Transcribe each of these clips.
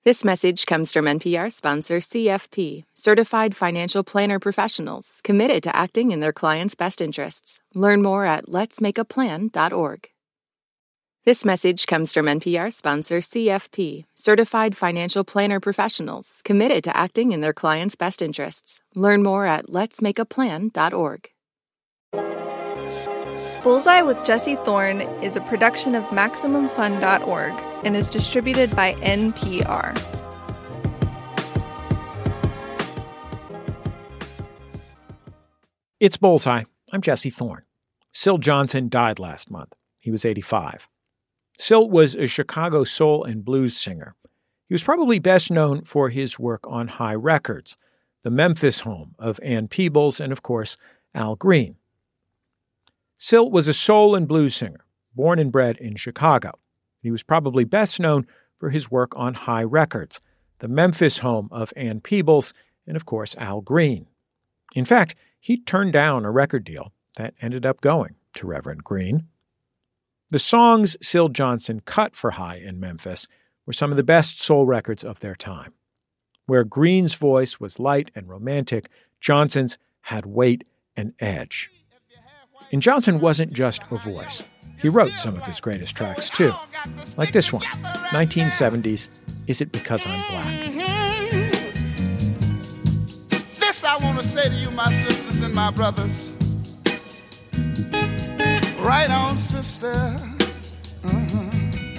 This message comes from NPR sponsor CFP, Certified Financial Planner Professionals, committed to acting in their clients' best interests. Learn more at letsmakeaplan.org. This message comes from NPR sponsor CFP, Certified Financial Planner Professionals, committed to acting in their clients' best interests. Learn more at letsmakeaplan.org. Bullseye with Jesse Thorne is a production of MaximumFun.org and is distributed by NPR. It's Bullseye. I'm Jesse Thorne. Syl Johnson died last month. He was 85. Syl was a Chicago soul and blues singer. He was probably best known for his work on Hi Records, the Memphis home of Ann Peebles and, of course, Al Green. Syl was a soul and blues singer, born and bred in Chicago. He was probably best known for his work on Hi Records, the Memphis home of Ann Peebles and, of course, Al Green. In fact, he turned down a record deal that ended up going to Reverend Green. The songs Syl Johnson cut for Hi in Memphis were some of the best soul records of their time. Where Green's voice was light and romantic, Johnson's had weight and edge. And Johnson wasn't just a voice. He wrote some of his greatest tracks, too. Like this one, 1970's Is It Because I'm Black? This I want to say to you, my sisters and my brothers. Right on, sister. Mm-hmm.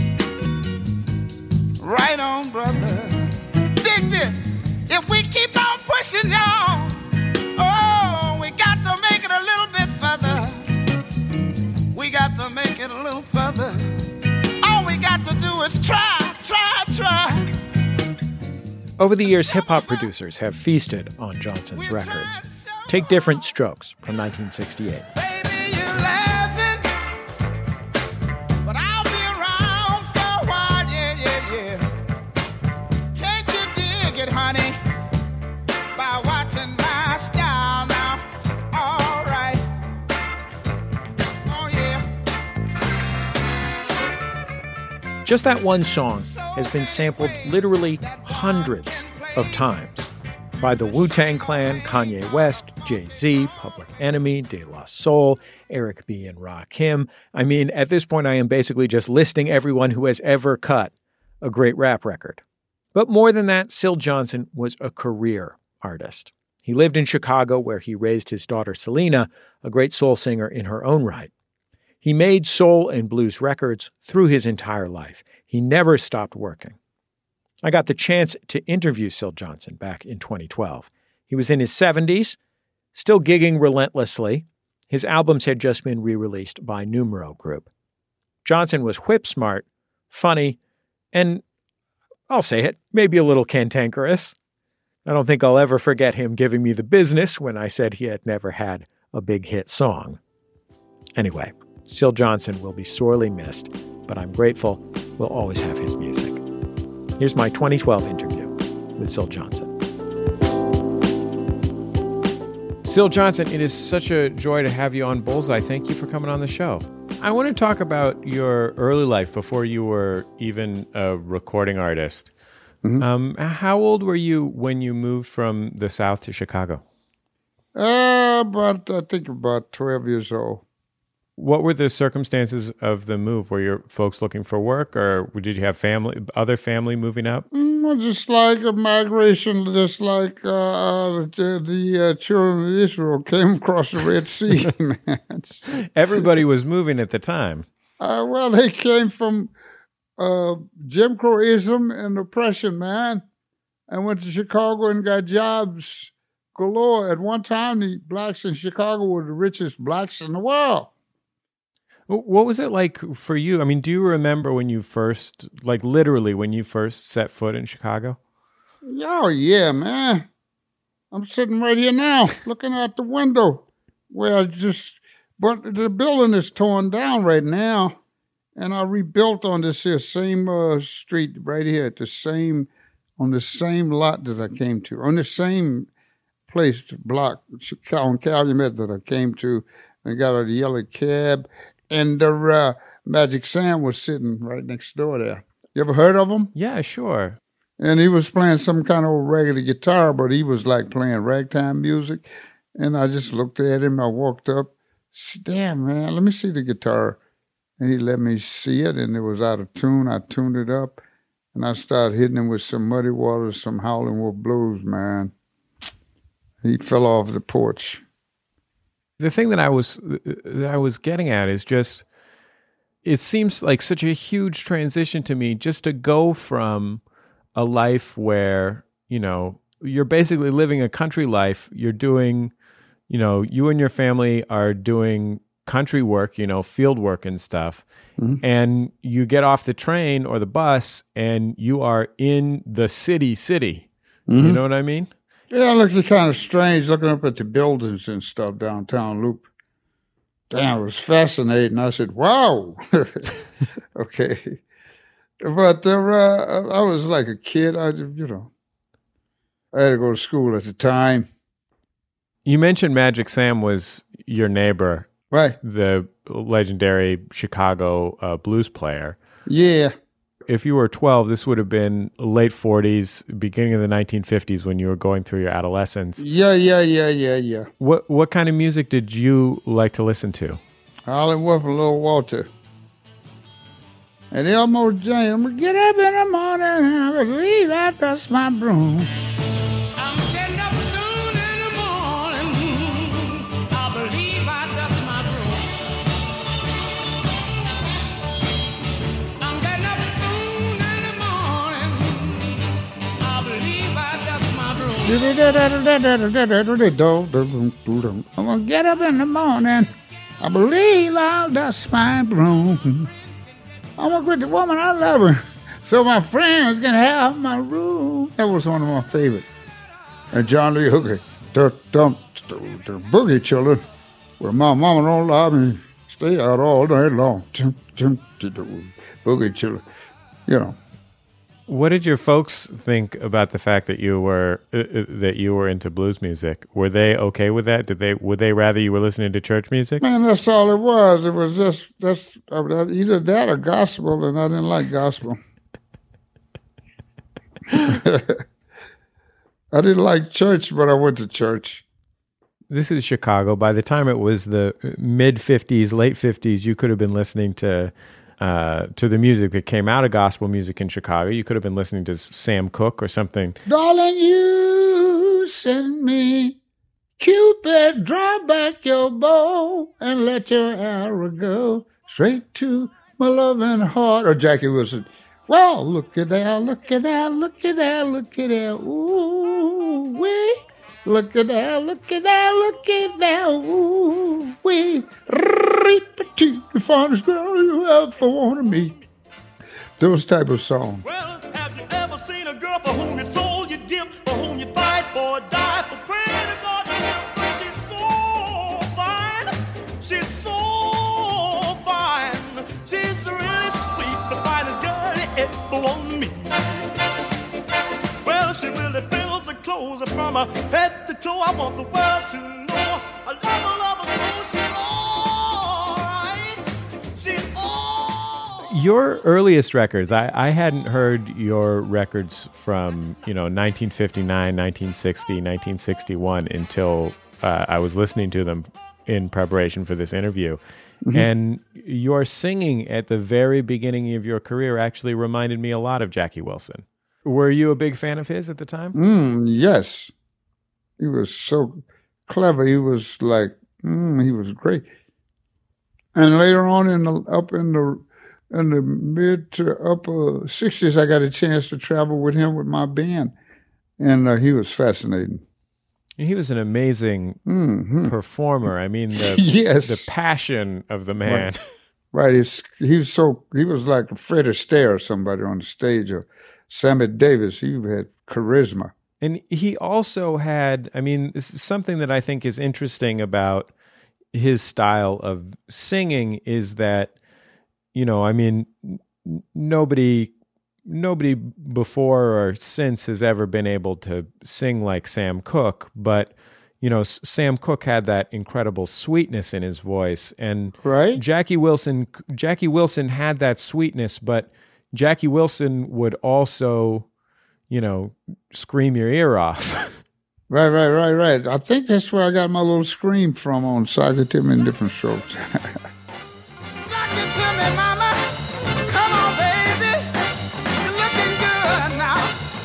Right on, brother. Dig this. If we keep on pushing, y'all, oh, we got to make it a little bit further. We got to make it a little further. All we got to do is try. Over the years, hip-hop producers have feasted on Johnson's records. Take Different Strokes from 1968. Baby, you're laughing, but I'll be around for a while, yeah. Can't you dig it, honey, by watching my style now? All right. Oh, yeah. Just that one song has been sampled literally hundreds of times by the Wu-Tang Clan, Kanye West, Jay-Z, Public Enemy, De La Soul, Eric B. and Rakim. I mean, at this point, I am basically just listing everyone who has ever cut a great rap record. But more than that, Syl Johnson was a career artist. He lived in Chicago, where he raised his daughter Selena, a great soul singer in her own right. He made soul and blues records through his entire life. He never stopped working. I got the chance to interview Syl Johnson back in 2012. He was in his 70s, still gigging relentlessly. His albums had just been re-released by Numero Group. Johnson was whip-smart, funny, and, I'll say it, maybe a little cantankerous. I don't think I'll ever forget him giving me the business when I said he had never had a big hit song. Anyway, Syl Johnson will be sorely missed, but I'm grateful we'll always have his music. Here's my 2012 interview with Syl Johnson. Syl Johnson, it is such a joy to have you on Bullseye. Thank you for coming on the show. I want to talk about your early life before you were even a recording artist. Mm-hmm. How old were you when you moved from the South to Chicago? I think about 12 years old. What were the circumstances of the move? Were your folks looking for work, or did you have other family moving up? Just like a migration, just like the children of Israel came across the Red Sea, man. Everybody was moving at the time. Well, they came from Jim Crowism and oppression, man, and went to Chicago and got jobs galore. At one time, the blacks in Chicago were the richest blacks in the world. What was it like for you? I mean, do you remember when you first, like literally when you first set foot in Chicago? Oh, yeah, man. I'm sitting right here now looking out the window where but the building is torn down right now. And I rebuilt on this here same street right here, on the same lot that I came to, on the same place, block, on Calumet that I came to. I got a yellow cab. And the Magic Sam was sitting right next door there. You ever heard of him? Yeah, sure. And he was playing some kind of regular guitar, but he was like playing ragtime music. And I just looked at him. I walked up. Damn, man, let me see the guitar. And he let me see it, and it was out of tune. I tuned it up, and I started hitting him with some Muddy Waters, some Howlin' Wolf Blues, man. He fell off the porch. The thing that I was getting at is just, it seems like such a huge transition to me just to go from a life where, you know, you're basically living a country life. You're doing, you know, you and your family are doing country work, you know, field work and stuff. Mm-hmm. And you get off the train or the bus and you are in the city. Mm-hmm. You know what I mean? Yeah, it looks kind of strange looking up at the buildings and stuff downtown Loop. Damn, it was fascinating. I said, wow. Okay. But I was like a kid. I had to go to school at the time. You mentioned Magic Sam was your neighbor. Right. The legendary Chicago blues player. Yeah. If you were 12, this would have been late 40s, beginning of the 1950s when you were going through your adolescence. Yeah. What kind of music did you like to listen to? Howlin' Wolf and Little Walter. And Elmo James, I'm going to get up in the morning and I believe I dust my broom. I'm getting up soon in the morning. I believe I dust my broom. I'm getting up soon in the morning. I believe I dust my broom. I'm going to get up in the morning. I believe I'll dust my broom. I'm going to quit the woman I love her. So my friends can have my room. That was one of my favorites. And John Lee Hooker, the boogie children, where my mama don't love me, stay out all day long. Boogie children, you know. What did your folks think about the fact that you were into blues music? Were they okay with that? Would they rather you were listening to church music? Man, that's all it was. It was just either that or gospel, and I didn't like gospel. I didn't like church, but I went to church. This is Chicago. By the time it was the mid-50s, late 50s, you could have been listening to the music that came out of gospel music in Chicago. You could have been listening to Sam Cooke or something. Darling, you send me, Cupid, draw back your bow and let your arrow go straight to my loving heart. Or Jackie Wilson. Well, look at that, look at that, look at that, look at that. Ooh, wee. Look at that, look at that, look at that. Ooh, wee. The finest girl you ever want to meet. Those type of songs. Well, have you ever seen a girl for whom you sold your gift, for whom you fight for, die for, pray to God? She's so fine. She's so fine. She's really sweet, the finest girl you ever want to meet. Well, she really fills the clothes from her head to toe. I want the world to know. I love her, so she's Your earliest records, I hadn't heard your records from, 1959, 1960, 1961 until I was listening to them in preparation for this interview. Mm-hmm. And your singing at the very beginning of your career actually reminded me a lot of Jackie Wilson. Were you a big fan of his at the time? Yes. He was so clever. He was like, he was great. And later on in the mid to upper 60s, I got a chance to travel with him with my band. And he was fascinating. He was an amazing performer. I mean, the passion of the man. Right. He was like Fred Astaire or somebody on the stage, or Sammy Davis. He had charisma. And he also had, something that I think is interesting about his style of singing is that, nobody before or since has ever been able to sing like Sam Cooke, but Sam Cooke had that incredible sweetness in his voice, and right? Jackie Wilson had that sweetness, but Jackie Wilson would also, scream your ear off. Right. I think that's where I got my little scream from on Sock It To Me in Different Strokes. Sock it to me, mama. Come on, baby. You're looking good now.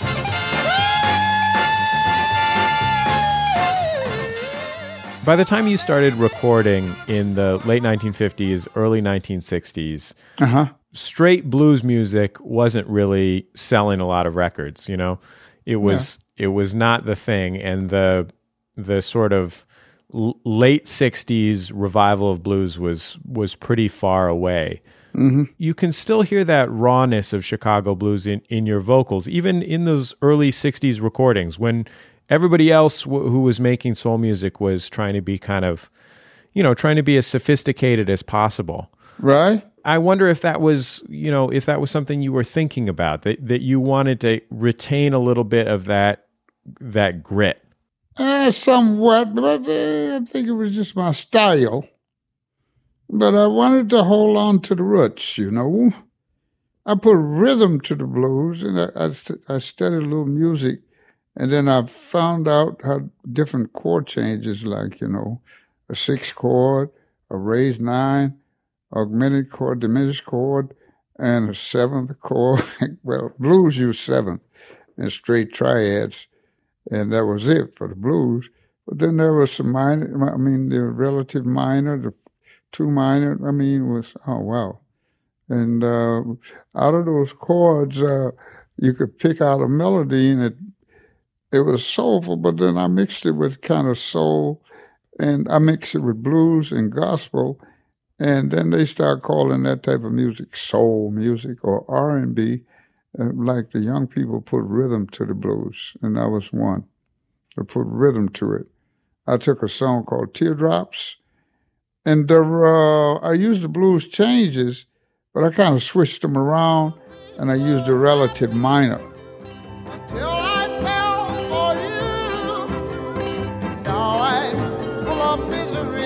By the time you started recording in the late 1950s, early 1960s, straight blues music wasn't really selling a lot of records, It was not the thing, and the sort of late 60s revival of blues was pretty far away. Mm-hmm. You can still hear that rawness of Chicago blues in your vocals, even in those early 60s recordings when everybody else who was making soul music was trying to be kind of, trying to be as sophisticated as possible. Right. I wonder if that was, if that was something you were thinking about, that you wanted to retain a little bit of that grit. Somewhat, but I think it was just my style. But I wanted to hold on to the roots, I put rhythm to the blues, and I studied a little music, and then I found out how different chord changes, like, a 6 chord, a raised 9, augmented chord, diminished chord, and a 7th chord. Well, blues use 7th and straight triads, and that was it for the blues. But then there was some minor, the relative minor, the 2 minor, was, oh, wow. And out of those chords, you could pick out a melody, and it was soulful, but then I mixed it with kind of soul, and I mixed it with blues and gospel. And then they start calling that type of music soul music or R&B, like the young people put rhythm to the blues, and I was one to put rhythm to it. I took a song called Teardrops, and I used the blues changes, but I kind of switched them around, and I used the relative minor. Until I fell for you, now I'm full of misery.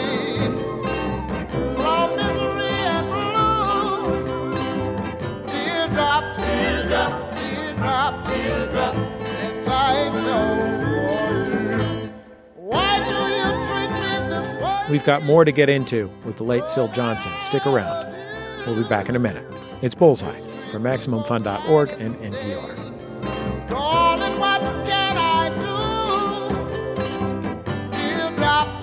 Teardrops, since I fell for you. Why do you treat me this way? We've got more to get into with the late Syl Johnson. Stick around. We'll be back in a minute. It's Bullseye from MaximumFun.org and NPR. Darling, what can I do? Teardrops,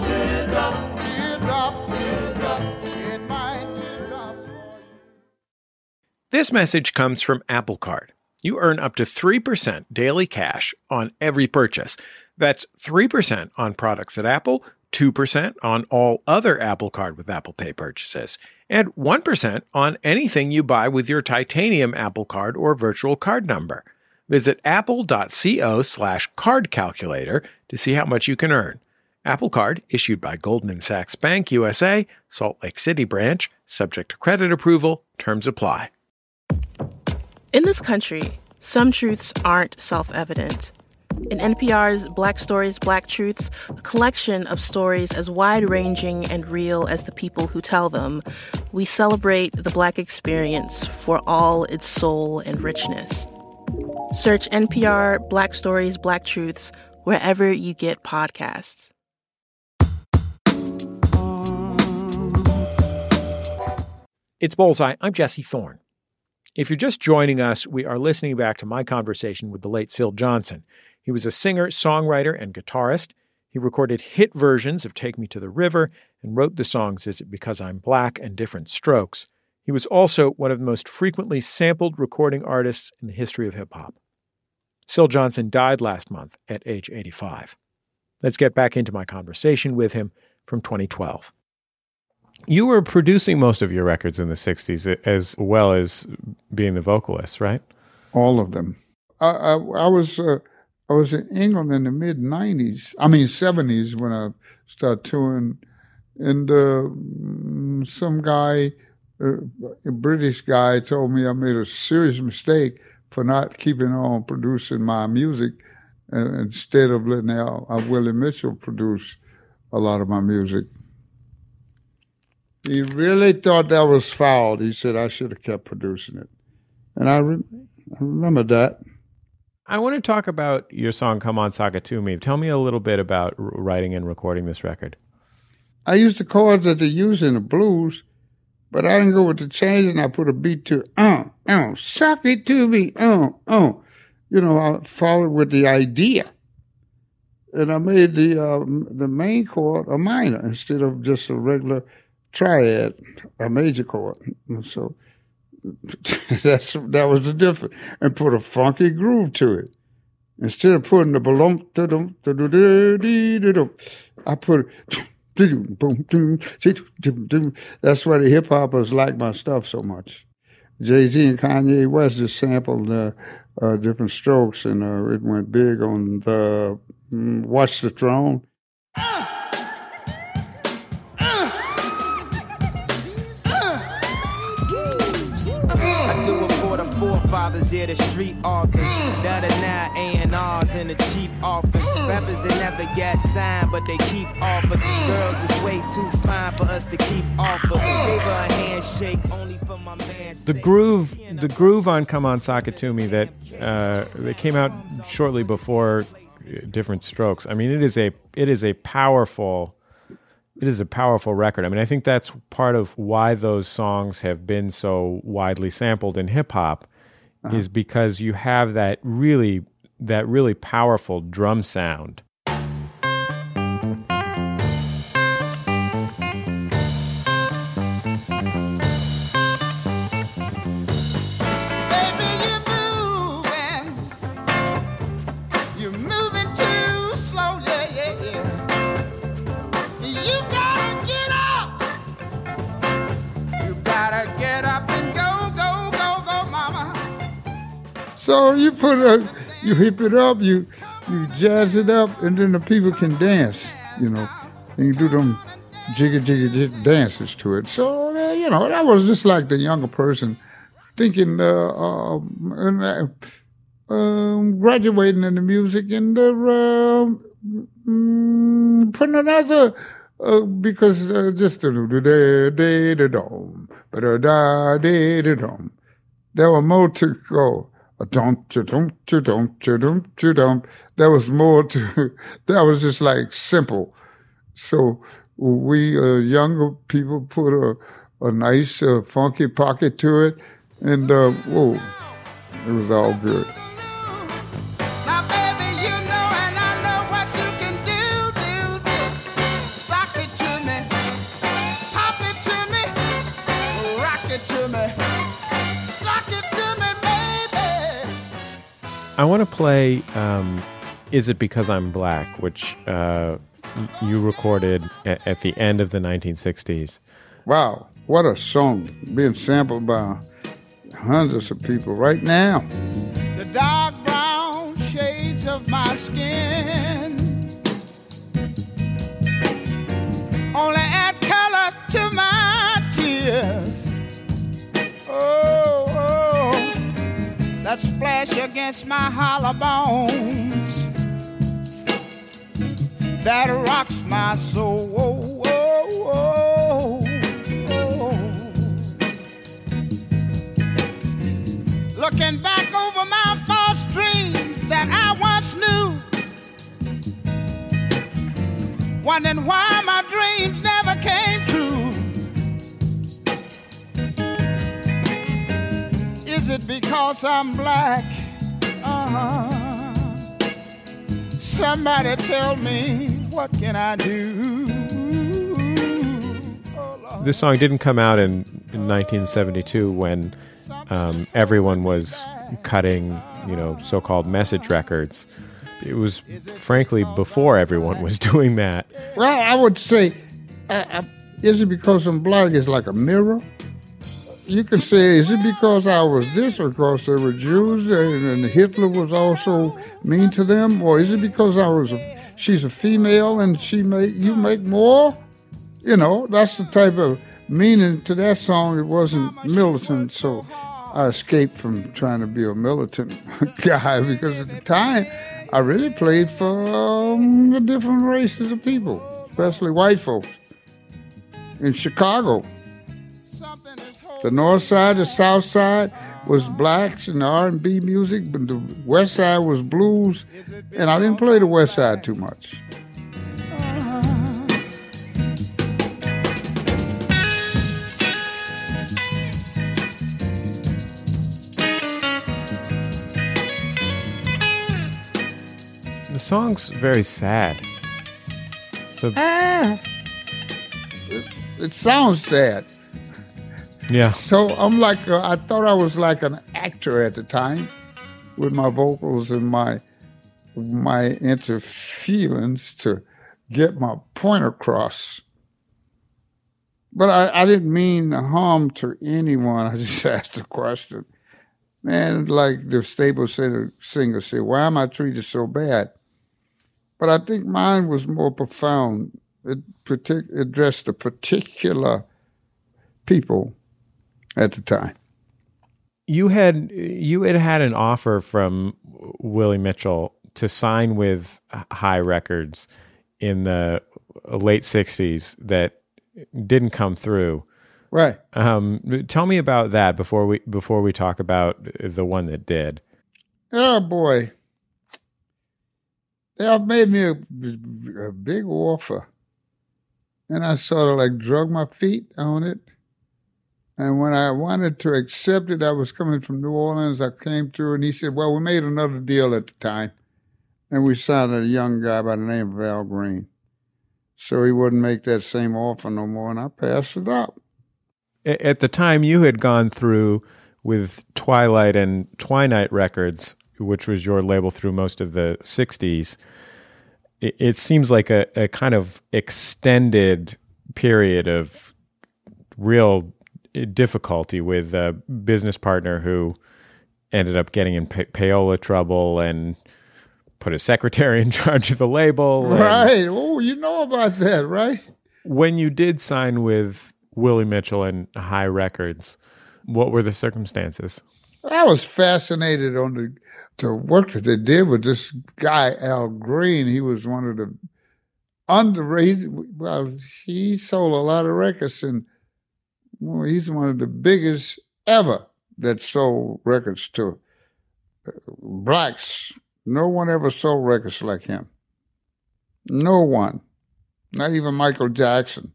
shed my teardrops for you. This message comes from Apple Card. You earn up to 3% daily cash on every purchase. That's 3% on products at Apple, 2% on all other Apple Card with Apple Pay purchases, and 1% on anything you buy with your titanium Apple Card or virtual card number. Visit apple.co/card calculator to see how much you can earn. Apple Card, issued by Goldman Sachs Bank USA, Salt Lake City branch, subject to credit approval, terms apply. In this country, some truths aren't self-evident. In NPR's Black Stories, Black Truths, a collection of stories as wide-ranging and real as the people who tell them, we celebrate the Black experience for all its soul and richness. Search NPR Black Stories, Black Truths wherever you get podcasts. It's Bullseye. I'm Jesse Thorne. If you're just joining us, we are listening back to my conversation with the late Syl Johnson. He was a singer, songwriter, and guitarist. He recorded hit versions of Take Me to the River and wrote the songs Is It Because I'm Black and Different Strokes. He was also one of the most frequently sampled recording artists in the history of hip-hop. Syl Johnson died last month at age 85. Let's get back into my conversation with him from 2012. You were producing most of your records in the 60s as well as being the vocalist, right? All of them. I was in England in the mid-70s when I started touring, and some guy, a British guy, told me I made a serious mistake for not keeping on producing my music instead of letting Willie Mitchell produce a lot of my music. He really thought that was foul. He said I should have kept producing it. And I remember that. I want to talk about your song Come On Sock It To Me. Tell me a little bit about writing and recording this record. I used the chords that they use in the blues, but I didn't go with the change, and I put a beat to sock it to me, You know, I followed with the idea. And I made the main chord a minor instead of just a regular triad, a major chord. And so that was the difference. And put a funky groove to it. Instead of putting the balloon, I put it. That's why the hip hoppers like my stuff so much. Jay-Z and Kanye West just sampled different strokes, and it went big on the Watch the Throne. I do it for the forefathers, yeah, the street authors that are now A&Rs in the cheap office. Rappers that never got signed, but they keep offers. Girls is way too fine for us to keep offers. Gave her a handshake only for my man. The groove on Come On Sock It To Me that came out shortly before Different Strokes. I mean, it is a powerful record. I mean, I think that's part of why those songs have been so widely sampled in hip hop, is because you have that really powerful drum sound. So you you hip it up, you jazz it up, and then the people can dance, you know, and you do them jiggy dances to it. So, you know, that was just like the younger person thinking, graduating in the music and putting another, because just there were more to go. There was more to, that was just like simple. So we younger people put a nice funky pocket to it, and it was all good. Now, baby, you know, and I know what you can do. Rock it to me, pop it to me, rock it to me, sock it to me, baby. I want to play Is It Because I'm Black, which you recorded at the end of the 1960s. Wow, what a song, being sampled by hundreds of people right now. The dark brown shades of my skin only add color to my tears. Oh, that splash against my hollow bones that rocks my soul. Looking back over my false dreams that I once knew, wondering why my dreams never came true. Is it because I'm black? Somebody tell me, what can I do? This song didn't come out in 1972 when everyone was cutting, so-called message records. It was, frankly, before everyone was doing that. Well, I would say, is it because I'm black is like a mirror? You can say, is it because I was this, or because they were Jews and Hitler was also mean to them? Or is it because she's a female and you make more? That's the type of meaning to that song. It wasn't militant, so I escaped from trying to be a militant guy, because at the time I really played for the different races of people, especially white folks. In Chicago, the north side, the south side, was blacks and R&B music, but the West Side was blues, and I didn't play the West Side too much. The song's very sad. So it sounds sad. yeah. So I'm like, I thought I was like an actor at the time with my vocals and my inner feelings to get my point across. But I didn't mean harm to anyone. I just asked a question. Man, like the Staples singer said, why am I treated so bad? But I think mine was more profound. It addressed a particular people at the time. You had an offer from Willie Mitchell to sign with High Records in the late 60s that didn't come through. Right. Tell me about that before we talk about the one that did. Oh boy. They made me a big offer. And I sort of like drug my feet on it. And when I wanted to accept it, I was coming from New Orleans. I came through and he said, well, we made another deal at the time. And we signed a young guy by the name of Al Green. So he wouldn't make that same offer no more. And I passed it up. At the time, you had gone through with Twilight and Twinight Records, which was your label through most of the 60s. It seems like a kind of extended period of real difficulty with a business partner who ended up getting in payola trouble and put a secretary in charge of the label. Right. Oh, you know about that, right? When you did sign with Willie Mitchell and High Records, what were the circumstances? I was fascinated on the work that they did with this guy, Al Green. He was one of the underrated, well, he sold a lot of records, and he's one of the biggest ever that sold records to blacks. No one ever sold records like him. No one. Not even Michael Jackson.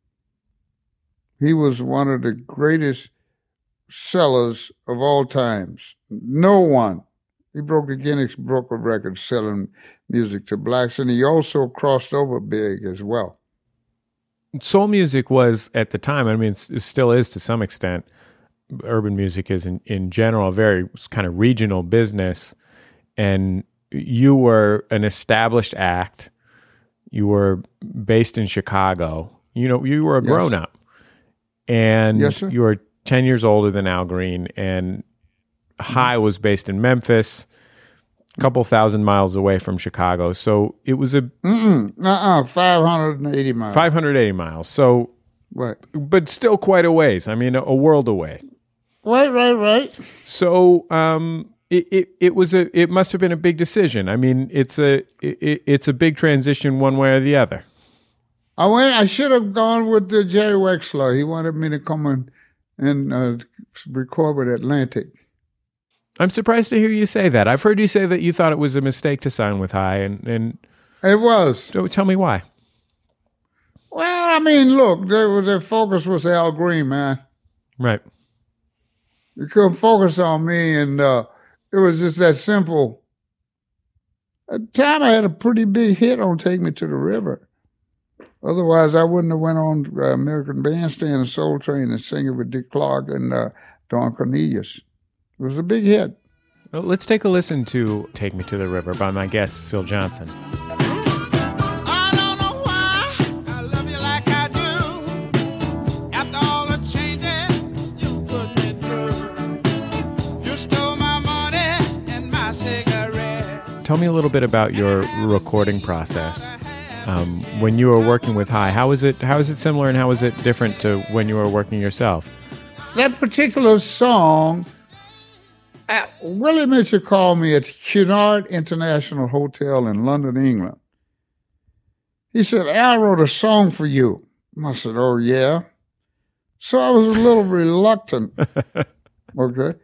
He was one of the greatest sellers of all times. No one. He broke the Guinness Book of Records selling music to blacks, and he also crossed over big as well. Soul music was, at the time, I mean, it still is to some extent, urban music is in general a very kind of regional business, and you were an established act. You were based in Chicago. You know, you were a grown-up. And yes, sir. You were 10 years older than Al Green, and High was based in Memphis, a couple thousand miles away from Chicago. So it was 580 miles. 580 miles. So, right. But still quite a ways. I mean, a world away. Right. So it must have been a big decision. I mean, it's a big transition one way or the other. I should have gone with Jerry Wexler. He wanted me to come and record with Atlantic. I'm surprised to hear you say that. I've heard you say that you thought it was a mistake to sign with High, and it was. So tell me why. Well, I mean, look, their focus was Al Green, man. Right. You couldn't focus on me, and it was just that simple. At the time, I had a pretty big hit on "Take Me to the River." Otherwise, I wouldn't have went on American Bandstand and Soul Train and singing with Dick Clark and Don Cornelius. It was a big hit. Well, let's take a listen to "Take Me to the River" by my guest, Syl Johnson. I don't know why I love you like I do. After all the changes you put me through, you stole my money and my cigarettes. Tell me a little bit about your recording process. When you were working with High, how is it similar and how is it different to when you were working yourself? That particular song, Willie Mitchell called me at Cunard International Hotel in London, England. He said, "Al wrote a song for you." I said, "Oh, yeah?" So I was a little reluctant, okay?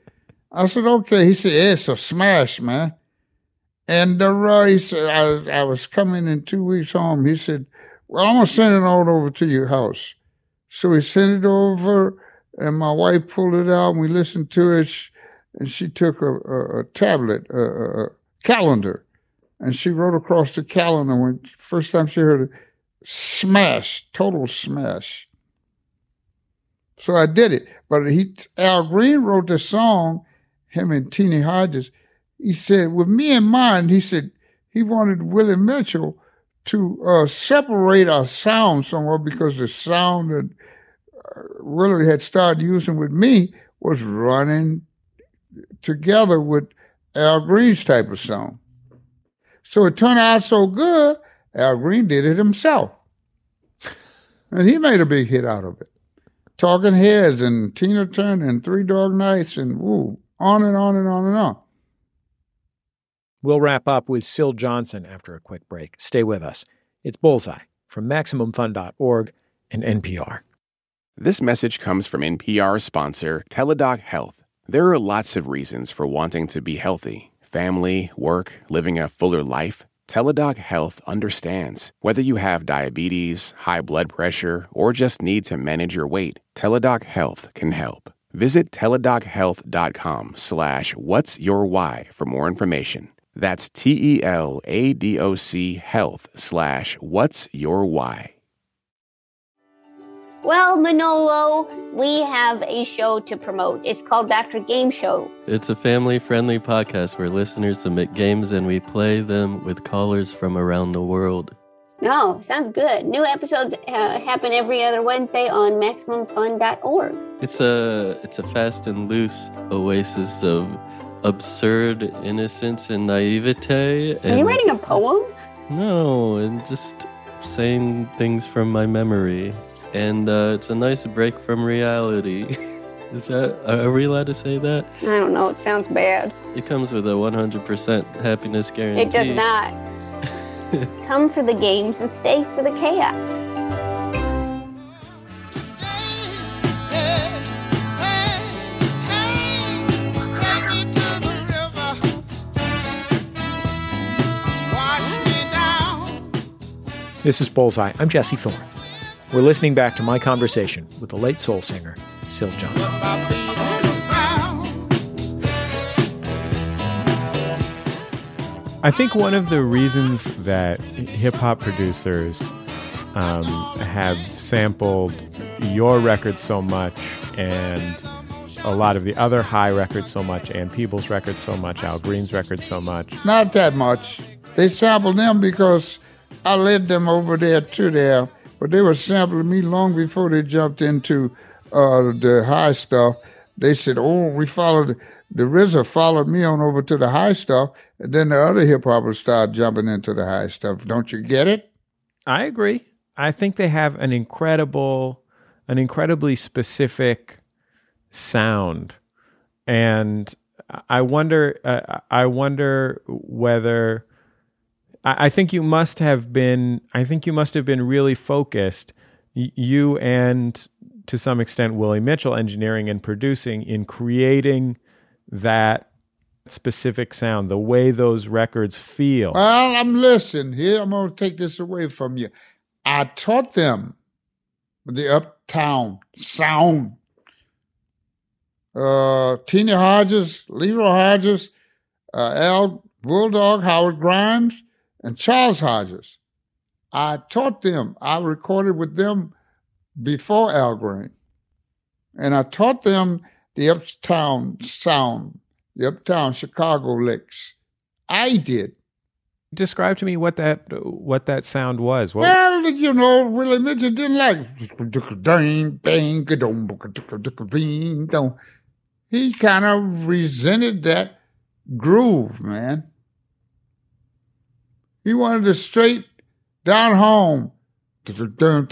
I said, okay. He said, it's a smash, man. And he said, I was coming in 2 weeks home. He said, well, I'm going to send it all over to your house. So he sent it over, and my wife pulled it out, and we listened to it, and she took a tablet, a calendar, and she wrote across the calendar when first time she heard it, smash, total smash. So I did it. But Al Green wrote the song, him and Teenie Hodges. He said, with me in mind, he said he wanted Willie Mitchell to separate our sound somewhat because the sound that Willie had started using with me was running together with Al Green's type of sound. So it turned out so good, Al Green did it himself. And he made a big hit out of it. Talking Heads and Tina Turner and Three Dog Nights and on and on and on and on. We'll wrap up with Syl Johnson after a quick break. Stay with us. It's Bullseye from MaximumFun.org and NPR. This message comes from NPR sponsor Teladoc Health. There are lots of reasons for wanting to be healthy. Family, work, living a fuller life. Teladoc Health understands. Whether you have diabetes, high blood pressure, or just need to manage your weight, Teladoc Health can help. Visit teladochealth.com/what's your why for more information. That's TELADOC health/what's your why. Well, Manolo, we have a show to promote. It's called Dr. Game Show. It's a family-friendly podcast where listeners submit games and we play them with callers from around the world. Oh, sounds good. New episodes happen every other Wednesday on MaximumFun.org. It's a fast and loose oasis of absurd innocence and naivete. Are you writing a poem? No, and just saying things from my memory. And it's a nice break from reality. Are we allowed to say that? I don't know. It sounds bad. It comes with a 100% happiness guarantee. It does not. Come for the games and stay for the chaos. This is Bullseye. I'm Jesse Thorne. We're listening back to my conversation with the late soul singer, Syl Johnson. I think one of the reasons that hip-hop producers have sampled your records so much and a lot of the other High records so much, Ann Peebles' records so much, Al Green's records so much. Not that much. They sampled them because I led them over there to there. But they were sampling me long before they jumped into the High stuff. They said, we followed, the RZA followed me on over to the High stuff, and then the other hip-hoppers started jumping into the High stuff. Don't you get it? I agree. I think they have an incredibly specific sound. And I wonder whether... I think you must have been really focused, you and to some extent Willie Mitchell, engineering and producing, in creating that specific sound, the way those records feel. Well, I'm listening here. I'm going to take this away from you. I taught them the uptown sound. Tina Hodges, Leroy Hodges, Al Bulldog, Howard Grimes, and Charles Hodges. I taught them. I recorded with them before Al Green. And I taught them the uptown sound, the uptown Chicago licks. I did. Describe to me what that sound was. Well, Willie Mitchell didn't like. He kind of resented that groove, man. He wanted a straight down home. You got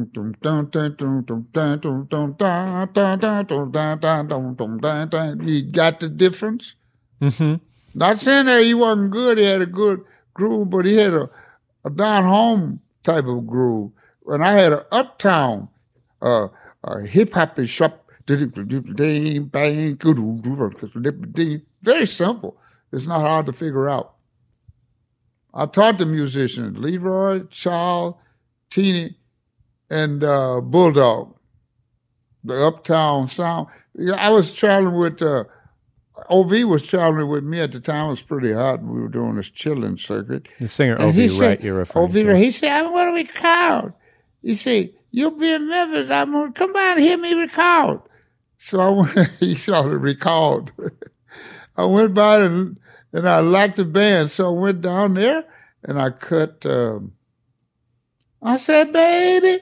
the difference? Mm-hmm. Not saying that he wasn't good. He had a good groove, but he had a down home type of groove. And I had an uptown hip hop shop. Very simple. It's not hard to figure out. I taught the musicians, Leroy, Charles, Teeny, and Bulldog, the Uptown Sound. I was traveling with, OV was traveling with me at the time. It was pretty hot. We were doing this chilling circuit. The singer And OV, he right? said, You're referring OV, to. he said, I'm going to record. He said, you'll be in Memphis. I'm going to come by and hear me record. So I went, he started record. I went by and I liked the band. So I went down there and I cut, I said, baby.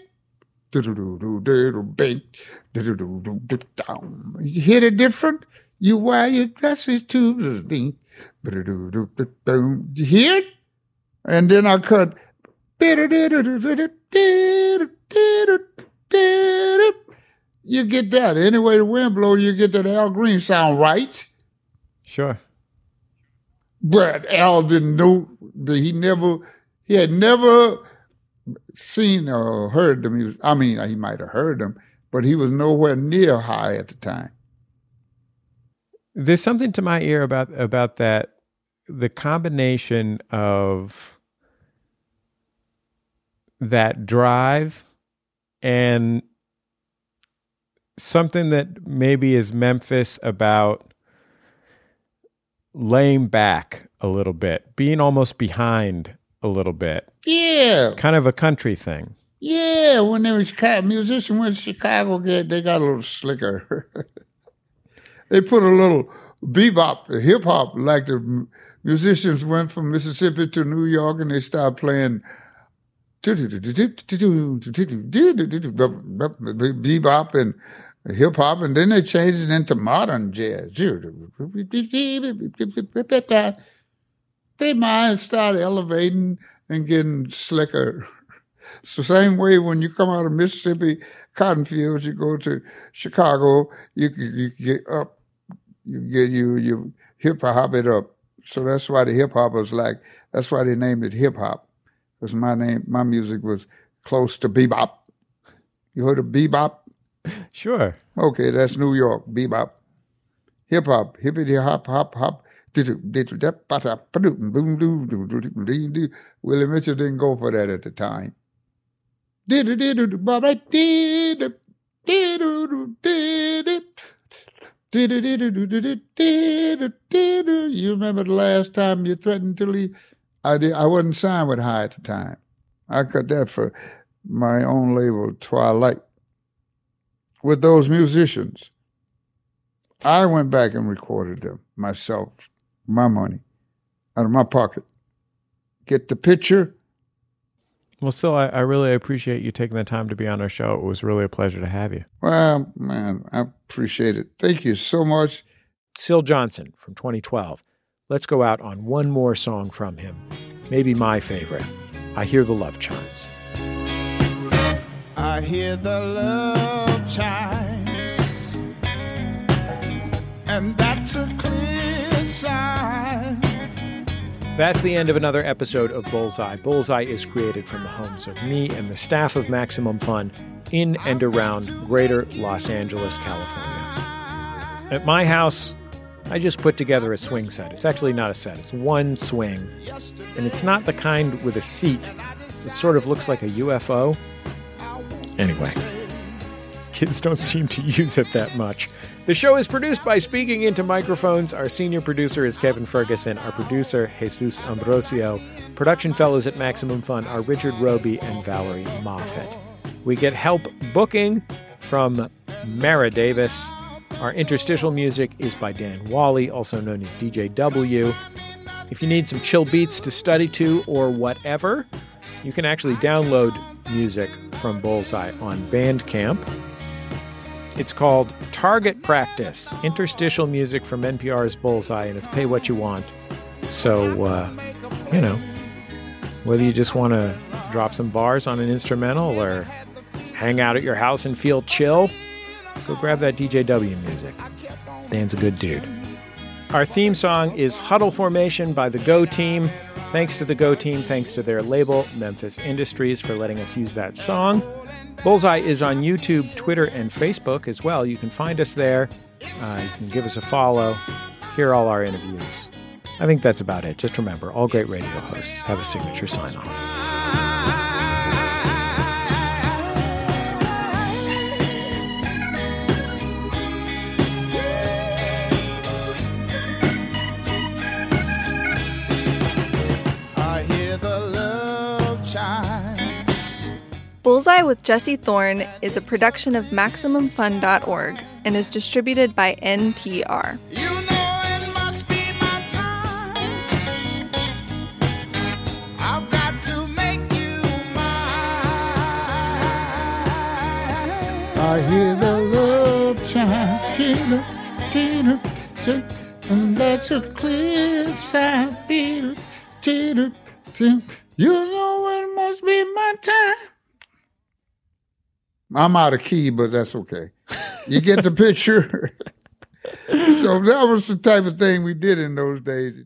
You hear it different? You wear your dresses too. You hear it? And then I cut. You get that. Anyway, the wind blows, you get that Al Green sound, right? Sure. But Al didn't know. He had never seen or heard the music. I mean, he might have heard them, but he was nowhere near high at the time. There's something to my ear about that, the combination of that drive and something that maybe is Memphis about laying back a little bit, being almost behind a little bit. Yeah. Kind of a country thing. Yeah, when they were musicians went to Chicago, they got a little slicker. They put a little bebop, hip hop, like the musicians went from Mississippi to New York and they started playing bebop and hip hop, and then they changed it into modern jazz. Their minds started elevating and getting slicker. It's the same way when you come out of Mississippi cotton fields, you go to Chicago, you get up, you hip hop it up. So that's why the hip hop was that's why they named it hip hop. Because my music was close to bebop. You heard of bebop? Sure. Okay, that's New York, bebop. Hip hop, hippity hop, hop, hop. Willie Mitchell didn't go for that at the time. You remember the last time you threatened to leave? I wasn't signed with High at the time. I cut that for my own label, Twilight. With those musicians, I went back and recorded them myself, my money, out of my pocket. Get the picture? Well, Syl, I really appreciate you taking the time to be on our show. It was really a pleasure to have you. Well, man, I appreciate it. Thank you so much. Syl Johnson from 2012. Let's go out on one more song from him. Maybe my favorite. I Hear the Love Chimes. I hear the love chimes, and that's a clear sign. That's the end of another episode of Bullseye. Bullseye is created from the homes of me and the staff of Maximum Fun in and around greater Los Angeles, California. At my house, I just put together a swing set. It's actually not a set. It's one swing. And it's not the kind with a seat. It sort of looks like a UFO. Anyway, kids don't seem to use it that much. The show is produced by Speaking Into Microphones. Our senior producer is Kevin Ferguson. Our producer, Jesus Ambrosio. Production fellows at Maximum Fun are Richard Roby and Valerie Moffat. We get help booking from Mara Davis. Our interstitial music is by Dan Wally, also known as DJ W. If you need some chill beats to study to or whatever, you can actually download music from Bullseye on Bandcamp. It's called Target Practice, interstitial music from NPR's Bullseye, and it's pay what you want. So, whether you just want to drop some bars on an instrumental or hang out at your house and feel chill, go grab that DJW music. Dan's a good dude. Our theme song is Huddle Formation by the Go Team. Thanks to the Go Team, thanks to their label, Memphis Industries, for letting us use that song. Bullseye is on YouTube, Twitter, and Facebook as well. You can find us there. You can give us a follow, hear all our interviews. I think that's about it. Just remember, all great radio hosts have a signature sign-off. Bullseye with Jesse Thorne is a production of MaximumFun.org and is distributed by NPR. You know it must be my time. I've got to make you mine. I hear the love chime, cheer, cheer, cheer, and that's a clear sign, cheer, cheer, cheer. You know it must be my time. I'm out of key, but that's okay. You get the picture? So that was the type of thing we did in those days.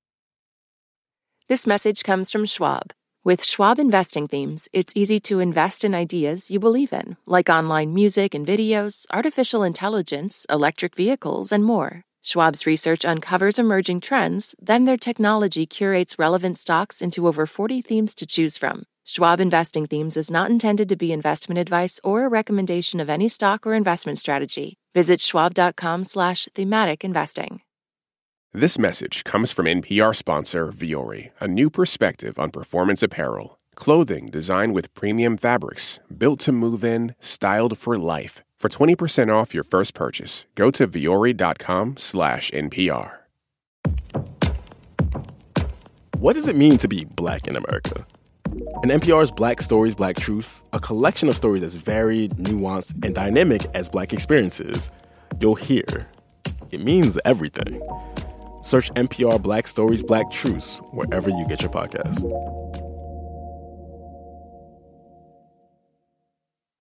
This message comes from Schwab. With Schwab investing themes, it's easy to invest in ideas you believe in, like online music and videos, artificial intelligence, electric vehicles, and more. Schwab's research uncovers emerging trends, then their technology curates relevant stocks into over 40 themes to choose from. Schwab Investing Themes is not intended to be investment advice or a recommendation of any stock or investment strategy. Visit schwab.com/thematic investing. This message comes from NPR sponsor Vuori, a new perspective on performance apparel. Clothing designed with premium fabrics, built to move in, styled for life. For 20% off your first purchase, go to vuori.com/NPR. What does it mean to be Black in America? In NPR's Black Stories, Black Truths, a collection of stories as varied, nuanced, and dynamic as Black experiences, you'll hear it means everything. Search NPR Black Stories, Black Truths wherever you get your podcasts.